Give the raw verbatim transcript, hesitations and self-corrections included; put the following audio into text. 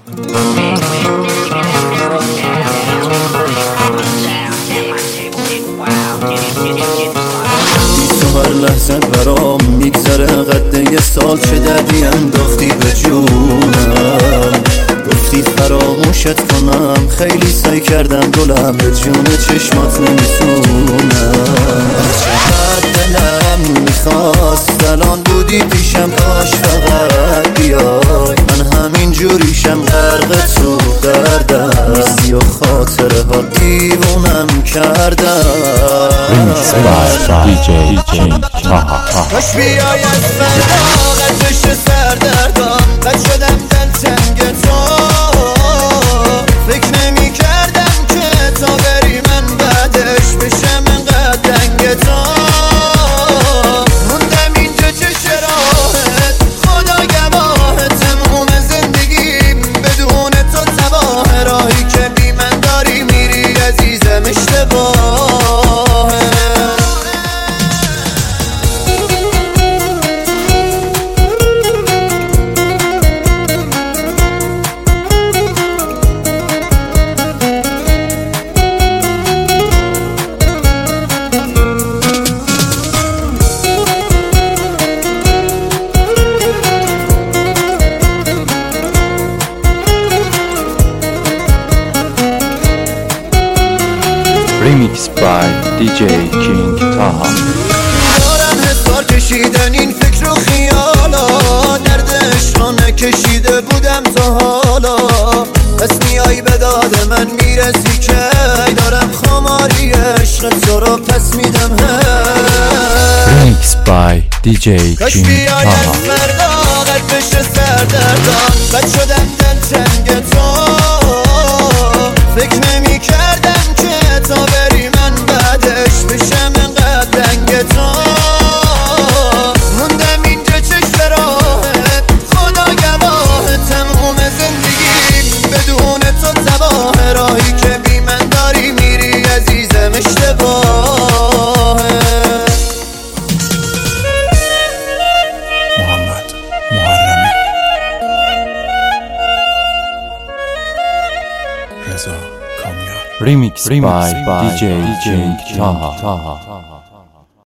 هر لحظه برام میگذره قد یه سال، چه دردی انداختی به جونم. گفتی فراموشت کنم، خیلی سعی کردم دلم به جون چشمات نمیتونم. چقدر دلم میخواست الان بودی پیشم، کاش فقط بیای. من همین جوریشم غرق تو دردم، نیستی و خاطره ها دیوونم کردم. کاش بیای از فردا قد بشه سردردم، قد شدم دلتنگ تو. فکر نمی کردم که تا بری من بعدش بشم انقدر دنگ تو. موندم اینجا چه راهت، خدا گواه تموم زندگیم بدون تو تباه. راهی که بی من داری میری عزیزم اشتباه. Remix by دی جی King Taha. دارم حسار کشیدن این فکر و خیالا، دردش را نکشیده بودم تا حالا. پس میای به داد من میرسی که دارم خماری عشق تو را پس میدم. Remix by دی جی کاش King بیای از Taha. فردا قد بشه سردردم، قد شدم دلتنگ تو. فکر نمی کردم که تا بری من بعدش بشم انقدر دنگ تو. موندم اینجا چشم راهت، خدا گواه تموم زندگیم بدون تو تباه. راهی که بی من داری میری عزیزم اشتباه. محمد محرمی، رضا کامیار. Remix by دی جی King Taha.